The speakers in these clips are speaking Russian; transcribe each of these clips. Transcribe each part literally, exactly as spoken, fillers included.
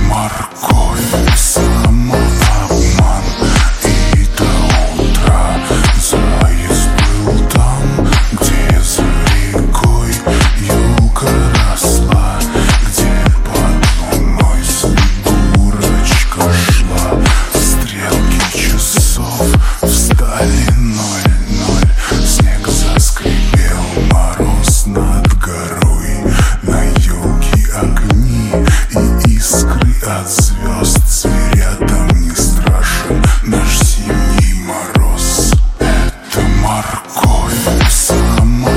морковь, самообман. И до утра заезд был там, где за рекой юга росла, где под луной снегурочка шла. Стрелки часов встали ноль-ноль, снег заскрипел, мороз над горой. На юге огни и искры от звезд, зверятам не страшен наш зимний мороз. Это морковь, самообман.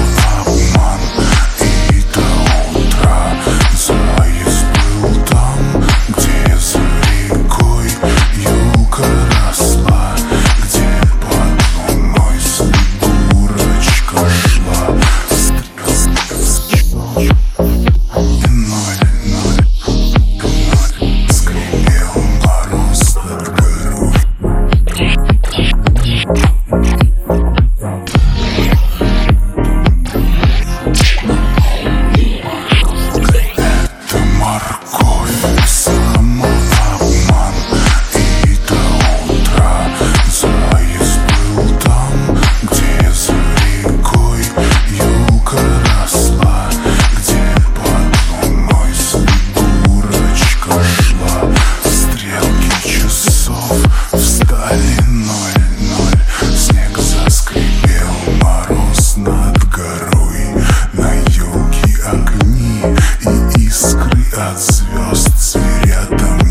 И до утра заезд был там, где за рекой юга росла, где под луной снегурочка шла. Скрипел мороз над горой. Это морковь, самообман. И до утра заезд был там, где за рекой юга росла, где под луной снегурочка шла. Стрелки часов встали ноль-ноль, снег заскрипел, мороз над горой. На юге огни и искры от звезд, зверятам